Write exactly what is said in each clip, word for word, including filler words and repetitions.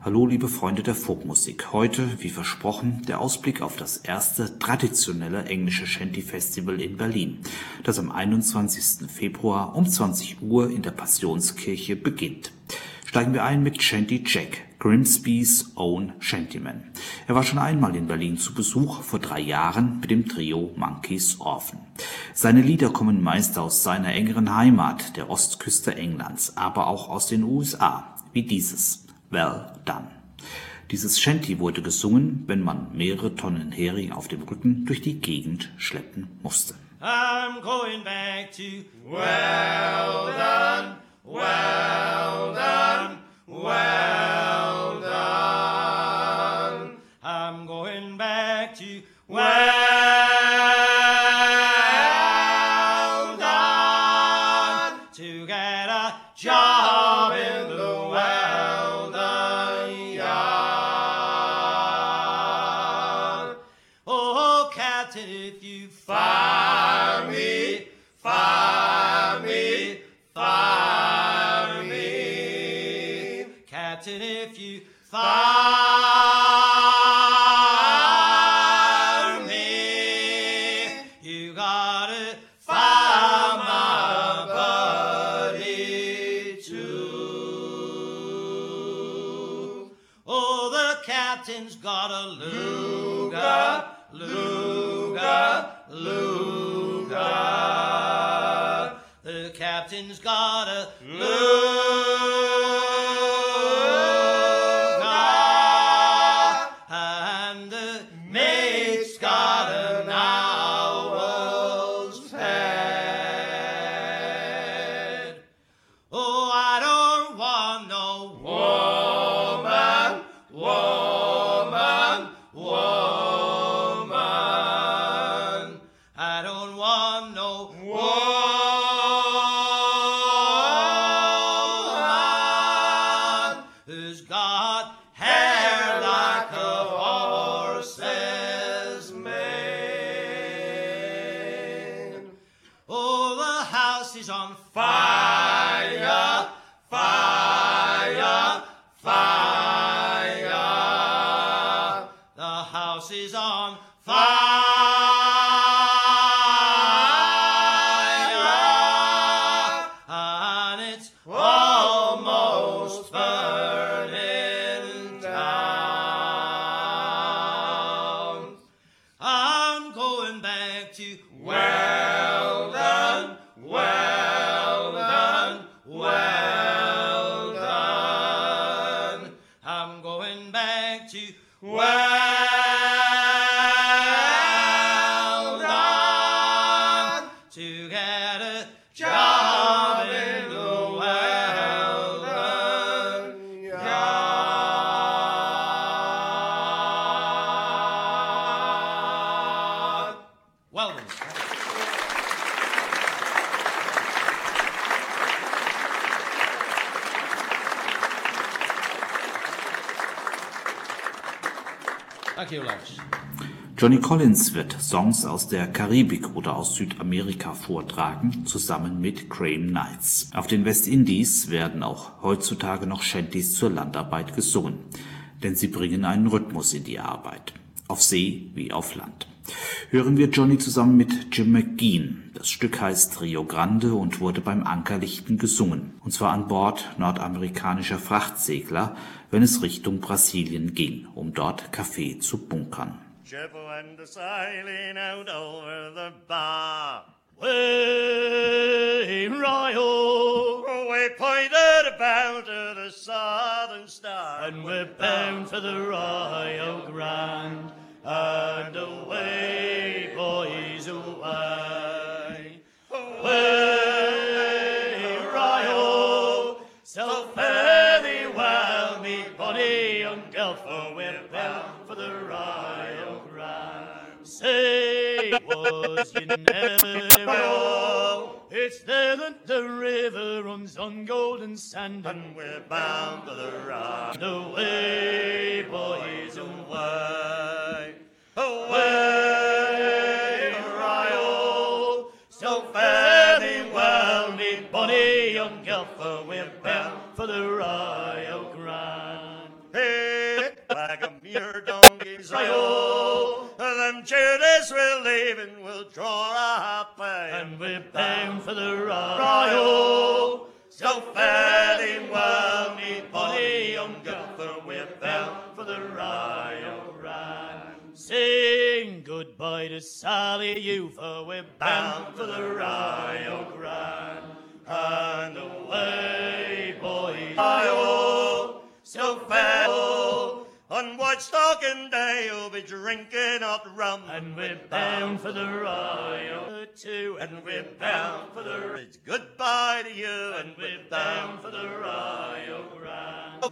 Hallo liebe Freunde der Folkmusik. Heute, wie versprochen, der Ausblick auf das erste traditionelle englische Shanty-Festival in Berlin, das am einundzwanzigsten Februar um zwanzig Uhr in der Passionskirche beginnt. Steigen wir ein mit Shanty Jack, Grimsby's Own Shantyman. Er war schon einmal in Berlin zu Besuch, vor drei Jahren mit dem Trio Monkeys Orphan. Seine Lieder kommen meist aus seiner engeren Heimat, der Ostküste Englands, aber auch aus den U S A, wie dieses Well Done. Dieses Shanty wurde gesungen, wenn man mehrere Tonnen Hering auf dem Rücken durch die Gegend schleppen musste. I'm going back to well done, well done, well done. I'm going back to well done to get a job in the well done yard. Oh, Captain, if you fire me, fire me, fire me. Captain, if you fire me, you gotta fire my buddy too. Oh, the captain's got a Luger, Luger, Luger. The captain's got a Luger, and the mate's got an owl's head. Oh, I don't want no woman, woman, woman. I don't want no woman who's got hair like a horse's mane. Oh, the house is on fire, fire, fire. The house is on fire, and it's almost burning down. I'm going back to well done, well done, well done. I'm going back to well done to get a job in the well done yard. Well done. Thank you, Lars. Johnny Collins wird Songs aus der Karibik oder aus Südamerika vortragen, zusammen mit Graham Knights. Auf den Westindies werden auch heutzutage noch Shantys zur Landarbeit gesungen, denn sie bringen einen Rhythmus in die Arbeit, auf See wie auf Land. Hören wir Johnny zusammen mit Jim McGean. Das Stück heißt Rio Grande und wurde beim Ankerlichten gesungen, und zwar an Bord nordamerikanischer Frachtsegler, wenn es Richtung Brasilien ging, um dort Kaffee zu bunkern. Ship went sailing out over the bar. Way, Rio, we pointed bound to the Southern Star, and we're bound for the Rio Grande, and away, boys, away. Way, Rio, so fare thee well, me bonny young girl, for we're bound for the Rio Grande. Say, was you never know? It's there that the river runs on golden sand, and we're bound for the Rio. Away, boys, away. Away, Rio, so fare thee well, me bonny young girl, for we're bound for the Rio Grande. Hey, your donkeys, I-oh. Them Judas we're leaving, we'll draw a happy, and we're bound for the Rio. So fare thee well, me bonny young gaffer, we're bound for the Rio Grande. Sing goodbye to Sally, you, for we're bound for the Rio Grande. And away, boys, I-oh, so fare. On White Stocking Day, you'll be drinking hot rum, and we're bound for the Rio too, and we're bound for the. It's goodbye to you, and we're bound for the Rio Grande.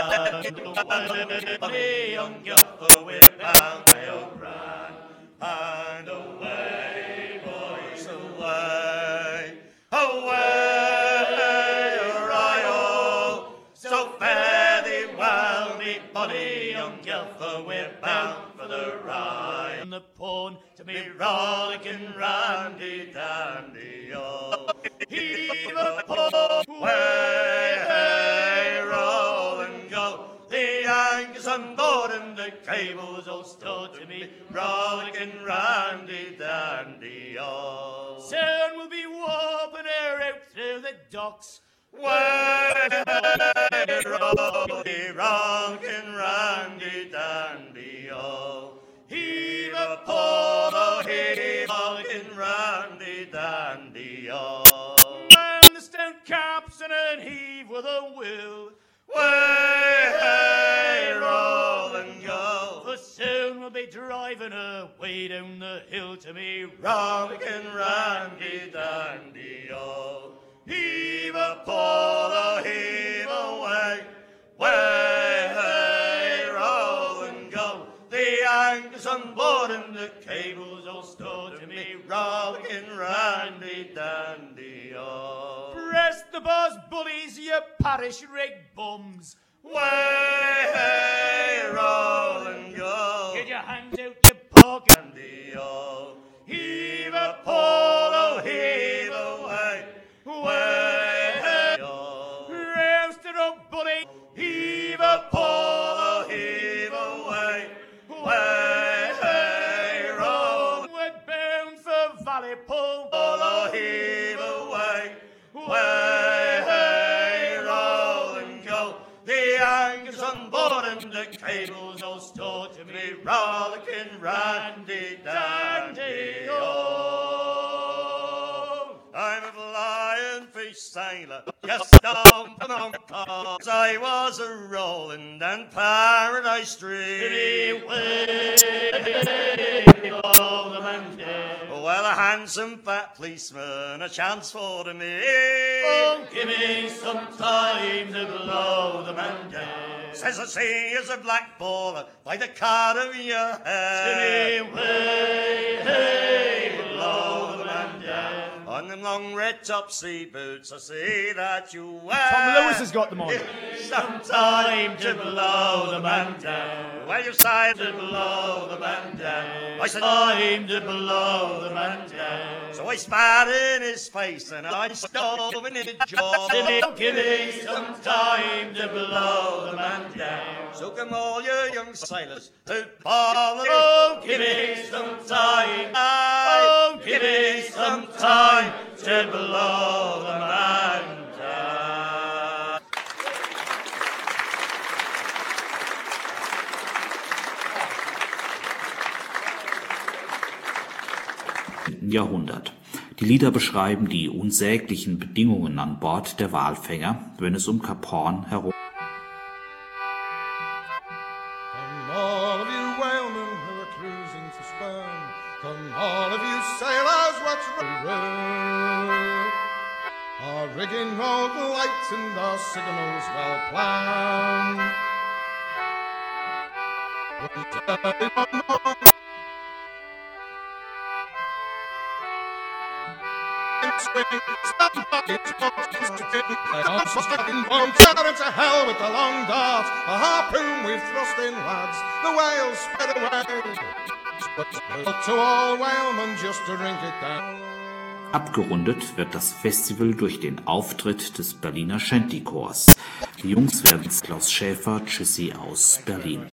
And young Gaffer, we're bound for Rio Grande. And away, boys, away, away, Rio. So fare thee well, me bonny young Gaffer, we're bound for the Rye. And the pawn to me rollicking randy dandy, oh. Heave a pawn, way, hey, roll and go. The anchor's on board and the cable's all stowed to me rollicking randy dandy, oh. Soon we'll be warping her out through the docks. Way, rolly, rockin' randy dandy, oh. Heave a pole, oh, heave, rockin' randy dandy, oh. Man the stout capstan and heave with a will. Way, hey, roll and go. For soon we'll be driving away down the hill to me rockin' randy dandy, oh. Heave a pole, oh, heave away, way, hey, roll and go. The anchor's on board and the cable's all stowed to me rollicking randy dandy, oh. Press the boss bullies, you parish rig bums. Way, hey, roll and go. Get your hands out your pocket, dandy, oh. Heave a pole, oh, heave away. Way, hey, oh. Rousted up, bully, heave a pole, oh, heave away. Way, hey, roll. We're bound for Valley Pool, oh, heave away. Way, hey, roll and go. The anchor's on board and the cable's all stowed to me rollicking randy dandy, oh. I'm a flying fish sailor, just down from Hong Kong. I was a rolling down Paradise Street. Below the mountain. Well, a handsome fat policeman, a chance for to me. Oh, give me some time to blow the man down. Says I see is a black baller by the card of your hair. To me, way, hey, blow the man down. On them long red top sea boots, I see that you wear. Tom Lewis has got them on. Some time to blow the man down. Well, you say to blow the man down. I said time to blow the man down. So I spat in his face and I stove in his jaw. Give me some time to blow the man down. So come all you young sailors to follow. Oh, give me some time. Oh, give me some time to blow the man down. Jahrhundert. Die Lieder beschreiben die unsäglichen Bedingungen an Bord der Walfänger, wenn es um Kap Hoorn herum. Come all of you whalemen who are cruising for sperm, come all of you sailors, what's wrong? Our rigging all the lights and our signals well planned. Turn to hell with the long dart, a harpoon we've thrust in, lads. The whales sped away. But to all whalemen just to drink it down. Abgerundet wird das Festival durch den Auftritt des Berliner Shantychors. Die Jungs werden Klaus Schäfer, Tschüssi aus Berlin.